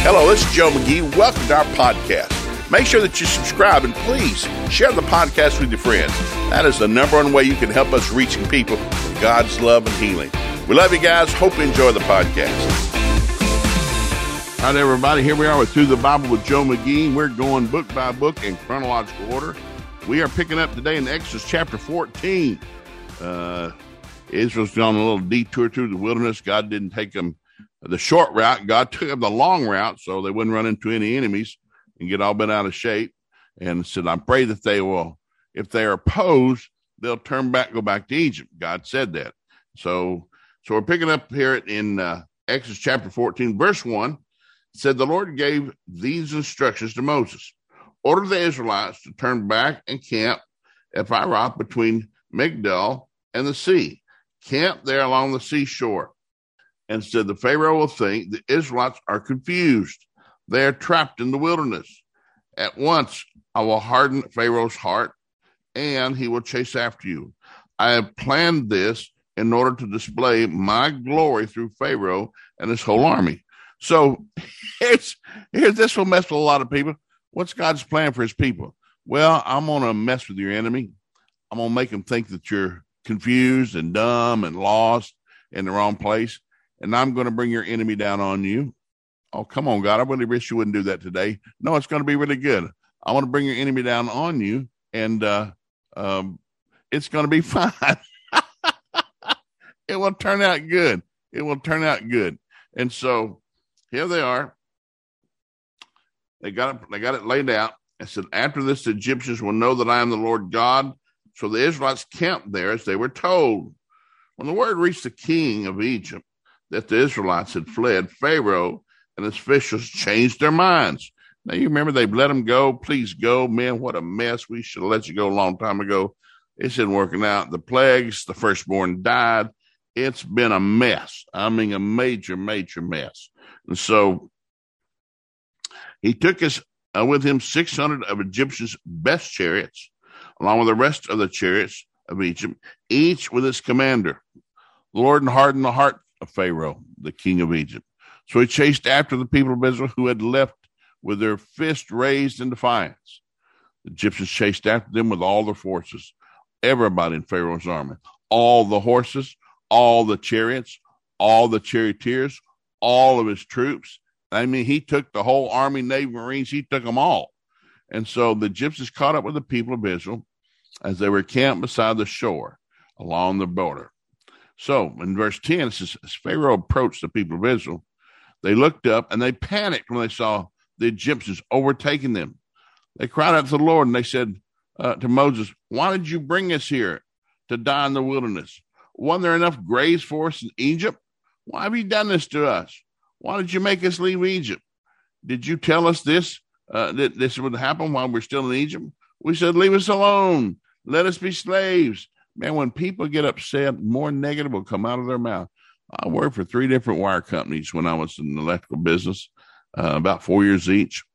Hello, this is Joe McGee. Welcome to our podcast. Make sure that you subscribe and please share the podcast with your friends. That is the number one way you can help us reaching people with God's love and healing. We love you guys. Hope you enjoy the podcast. All right, everybody. Here we are with Through the Bible with Joe McGee. We're going book by book in chronological order. We are picking up today in Exodus chapter 14. Israel's gone a little detour through the wilderness. God didn't take them the short route. God took them the long route so they wouldn't run into any enemies and get all bent out of shape. And said, I pray that they will, if they are opposed, they'll turn back, go back to Egypt. God said that. So we're picking up here in Exodus chapter 14, verse 1. It said, the Lord gave these instructions to Moses. Order the Israelites to turn back and camp at Piroth between Migdal and the sea. Camp there along the seashore. And said, the Pharaoh will think the Israelites are confused. They are trapped in the wilderness. At once I will harden Pharaoh's heart, and he will chase after you. I have planned this in order to display my glory through Pharaoh and his whole army. So here's this will mess with a lot of people. What's God's plan for his people? Well, I'm going to mess with your enemy. I'm going to make them think that you're confused and dumb and lost in the wrong place. And I'm going to bring your enemy down on you. Oh, come on, God. I really wish you wouldn't do that today. No, it's going to be really good. I want to bring your enemy down on you, and it's going to be fine. It will turn out good. It will turn out good. And so here they are. They got it laid out. I said, after this, the Egyptians will know that I am the Lord God. So the Israelites camped there as they were told. When the word reached the king of Egypt that the Israelites had fled, Pharaoh and his officials changed their minds. Now, you remember they've let them go. Please go. Man, what a mess. We should have let you go a long time ago. It's isn't working out. The plagues, the firstborn died. It's been a mess. I mean, a major, major mess. And so he took with him 600 of Egyptians' best chariots, along with the rest of the chariots of Egypt, each with its commander. The Lord hardened the heart of Pharaoh, the king of Egypt. So he chased after the people of Israel who had left with their fist raised in defiance. The Egyptians chased after them with all their forces, everybody in Pharaoh's army, all the horses, all the chariots, all the charioteers, all of his troops. I mean, he took the whole army, navy, marines, he took them all. And so the Egyptians caught up with the people of Israel as they were camped beside the shore along the border. So in verse 10, it says, as Pharaoh approached the people of Israel, they looked up and they panicked when they saw the Egyptians overtaking them. They cried out to the Lord and they said to Moses, why did you bring us here to die in the wilderness? Wasn't there enough graves for us in Egypt? Why have you done this to us? Why did you make us leave Egypt? Did you tell us this, that this would happen while we're still in Egypt? We said, leave us alone. Let us be slaves. Man, when people get upset, more negative will come out of their mouth. I worked for 3 different wire companies when I was in the electrical business, about 4 years each.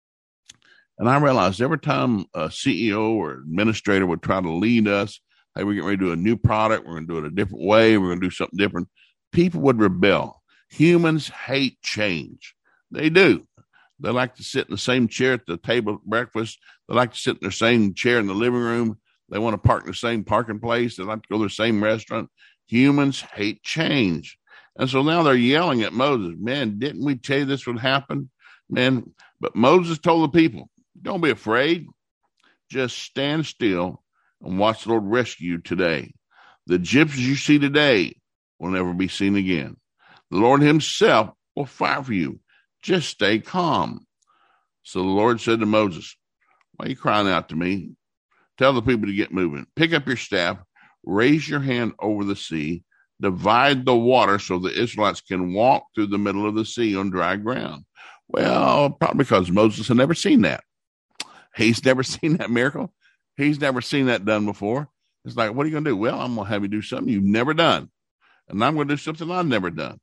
And I realized every time a CEO or administrator would try to lead us, hey, we're getting ready to do a new product, we're going to do it a different way, we're going to do something different, people would rebel. Humans hate change. They do. They like to sit in the same chair at the table at breakfast. They like to sit in the same chair in the living room. They want to park in the same parking place. They like to go to the same restaurant. Humans hate change. And so now they're yelling at Moses, man, didn't we tell you this would happen? Man, but Moses told the people, don't be afraid. Just stand still and watch the Lord rescue you today. The Egyptians you see today will never be seen again. The Lord himself will fight for you. Just stay calm. So the Lord said to Moses, why are you crying out to me? Tell the people to get moving. Pick up your staff, raise your hand over the sea, divide the water so the Israelites can walk through the middle of the sea on dry ground. Well, probably because Moses had never seen that. He's never seen that miracle. He's never seen that done before. It's like, what are you going to do? Well, I'm going to have you do something you've never done. And I'm going to do something I've never done.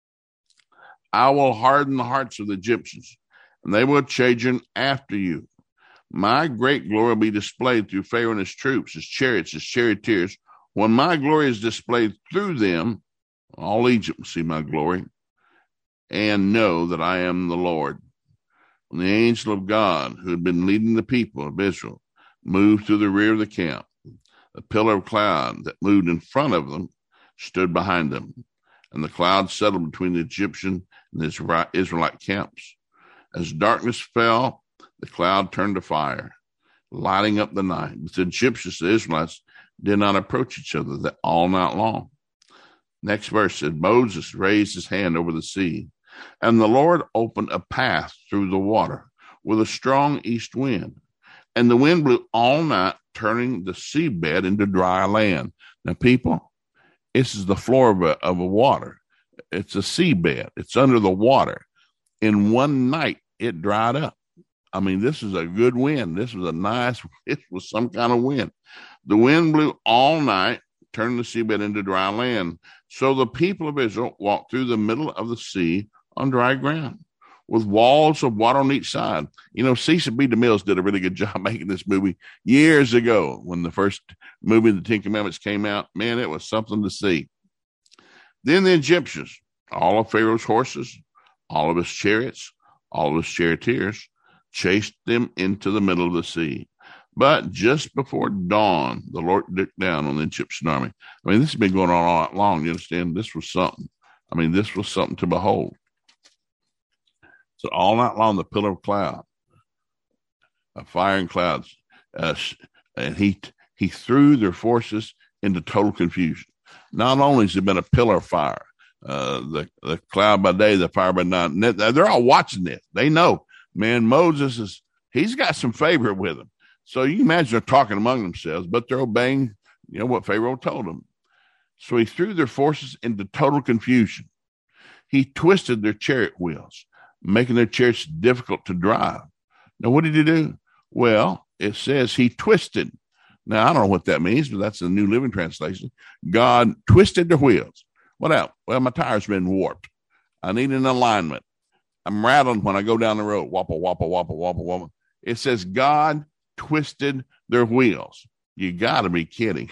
I will harden the hearts of the Egyptians, and they will chase after you. My great glory will be displayed through Pharaoh and his troops, his chariots, his charioteers. When my glory is displayed through them, all Egypt will see my glory. and know that I am the Lord. When the angel of God, who had been leading the people of Israel, moved to the rear of the camp, a pillar of cloud that moved in front of them stood behind them, and the cloud settled between the Egyptian and the Israelite camps. As darkness fell, the cloud turned to fire, lighting up the night. But the Egyptians, the Israelites, did not approach each other all night long. Next verse says, Moses raised his hand over the sea, and the Lord opened a path through the water with a strong east wind. And the wind blew all night, turning the seabed into dry land. Now, people, this is the floor of a water. It's a seabed. It's under the water. In one night, it dried up. I mean, this is a good wind. This was some kind of wind. The wind blew all night, turning the seabed into dry land. So the people of Israel walked through the middle of the sea on dry ground, with walls of water on each side. You know, Cecil B. DeMille did a really good job making this movie years ago when the first movie, The Ten Commandments, came out. Man, it was something to see. Then the Egyptians, all of Pharaoh's horses, all of his chariots, all of his charioteers, chased them into the middle of the sea. But just before dawn, the Lord looked down on the Egyptian army. I mean, this has been going on all night long. You understand? This was something. I mean, this was something to behold. So all night long, the pillar of cloud, a fire and clouds, and he threw their forces into total confusion. Not only has it been a pillar of fire, the cloud by day, the fire by night. They're all watching this. They know, man, Moses he's got some favor with him. So you can imagine they're talking among themselves, but they're obeying, what Pharaoh told them. So he threw their forces into total confusion. He twisted their chariot wheels, making their chariots difficult to drive. Now, what did he do? Well, it says he twisted. Now, I don't know what that means, but that's the New Living Translation. God twisted their wheels. What else? Well, my tire's been warped. I need an alignment. I'm rattling when I go down the road. Wappa, wappa, wappa, wappa, wappa. It says God twisted their wheels. You got to be kidding.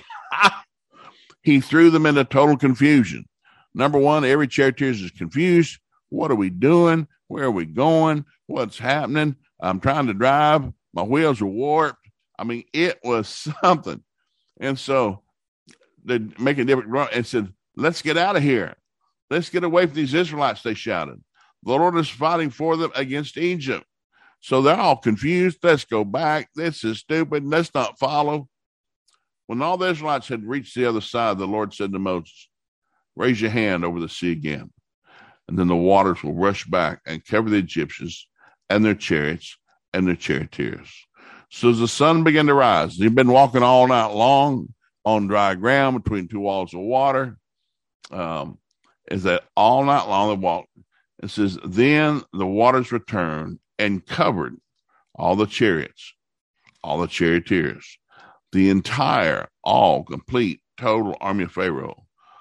He threw them into total confusion. Number one, every charioteer is confused. What are we doing? Where are we going? What's happening? I'm trying to drive. My wheels are warped. I mean, it was something. And so they make a different run and said, let's get out of here. Let's get away from these Israelites, they shouted. The Lord is fighting for them against Egypt. So they're all confused. Let's go back. This is stupid. Let's not follow. When all the Israelites had reached the other side, the Lord said to Moses, raise your hand over the sea again, and then the waters will rush back and cover the Egyptians and their chariots and their charioteers. So as the sun began to rise, they've been walking all night long on dry ground between two walls of water. Is that all night long they walked? It says, then the waters returned and covered all the chariots, all the charioteers, the entire, all complete, total army of Pharaoh.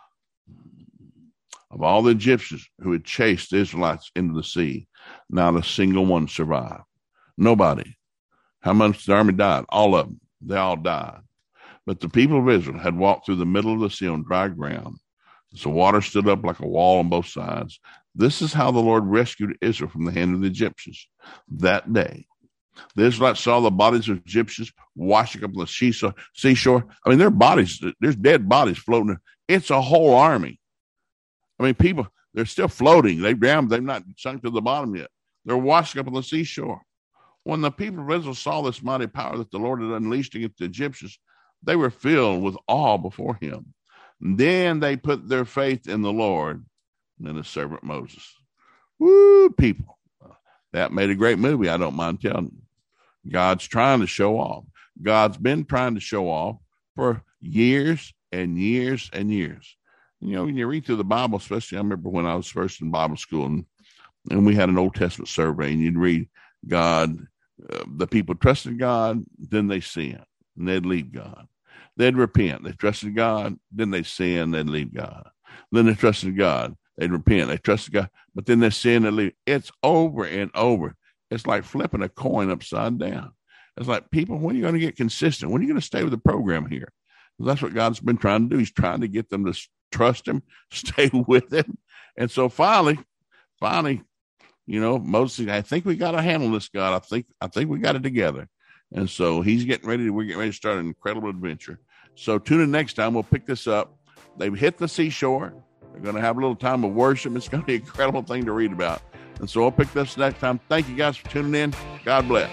Of all the Egyptians who had chased the Israelites into the sea, not a single one survived. Nobody. How much the army died? All of them. They all died. But the people of Israel had walked through the middle of the sea on dry ground. So water stood up like a wall on both sides. This is how the Lord rescued Israel from the hand of the Egyptians. That day, the Israelites saw the bodies of Egyptians washing up on the seashore. I mean, there's dead bodies floating. It's a whole army. I mean, people, they're still floating. They've not sunk to the bottom yet. They're washing up on the seashore. When the people of Israel saw this mighty power that the Lord had unleashed against the Egyptians, they were filled with awe before him. And then they put their faith in the Lord and his servant Moses. Woo, people. That made a great movie, I don't mind telling you. God's trying to show off. God's been trying to show off for years and years and years. When you read through the Bible, especially I remember when I was first in Bible school and we had an Old Testament survey, and you'd read God, the people trusted God, then they sin, and they'd leave God. They'd repent. They trusted God, then they sin, they'd leave God. Then they trusted God, they'd repent. They trusted God, but then they sin and leave. It's over and over. It's like flipping a coin upside down. It's like, people, when are you going to get consistent? When are you going to stay with the program here? That's what God's been trying to do. He's trying to get them to trust him, stay with him. And so finally, finally, Moses, I think we got to handle this, God. I think we got it together. And so we're getting ready to start an incredible adventure. So tune in next time. We'll pick this up. They've hit the seashore. They're going to have a little time of worship. It's going to be an incredible thing to read about. And so I'll pick this next time. Thank you guys for tuning in. God bless.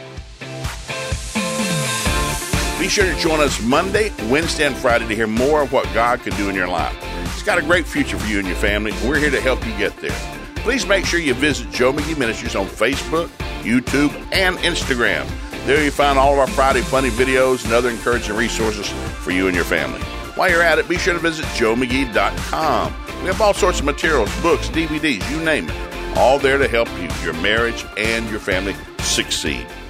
Be sure to join us Monday, Wednesday, and Friday to hear more of what God can do in your life. He's got a great future for you and your family, and we're here to help you get there. Please make sure you visit Joe McGee Ministries on Facebook, YouTube, and Instagram. There you find all of our Friday funny videos and other encouraging resources for you and your family. While you're at it, be sure to visit joemcgee.com. We have all sorts of materials, books, DVDs, you name it, all there to help you, your marriage, and your family succeed.